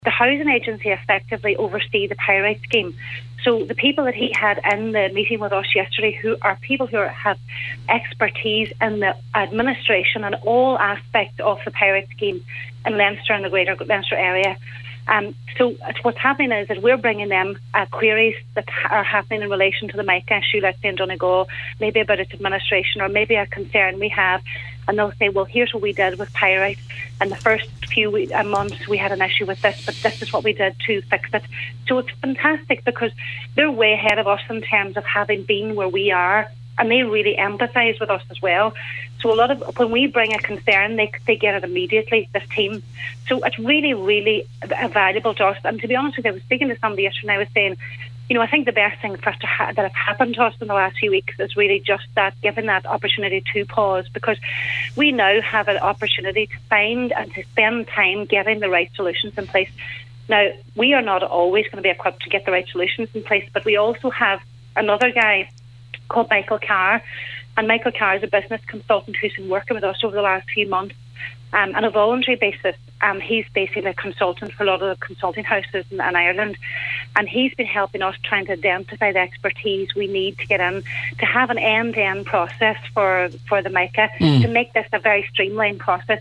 the housing agency effectively oversee the pyrite scheme. So the people that he had in the meeting with us yesterday, who are people who have expertise in the administration and all aspects of the pyrite scheme in Leinster and the greater Leinster area. So what's happening is that we're bringing them queries that are happening in relation to the MICA issue, let's say in Donegal, maybe about its administration or maybe a concern we have, and they'll say, well, here's what we did with pyrite. In the first few months we had an issue with this, but this is what we did to fix it. So it's fantastic because they're way ahead of us in terms of having been where we are, and they really empathise with us as well. So a lot of when we bring a concern, they get it immediately, this team. So it's really, really valuable to us. And to be honest with you, I was speaking to somebody yesterday and I was saying, you know, I think the best thing for us that have happened to us in the last few weeks is really just that, giving that opportunity to pause, because we now have an opportunity to find and to spend time getting the right solutions in place. Now, we are not always going to be equipped to get the right solutions in place, but we also have another guy called Michael Carr, and Michael Carr is a business consultant who's been working with us over the last few months on a voluntary basis. He's basically a consultant for a lot of the consulting houses in Ireland, and he's been helping us trying to identify the expertise we need to get in to have an end-to-end process for the MICA to make this a very streamlined process.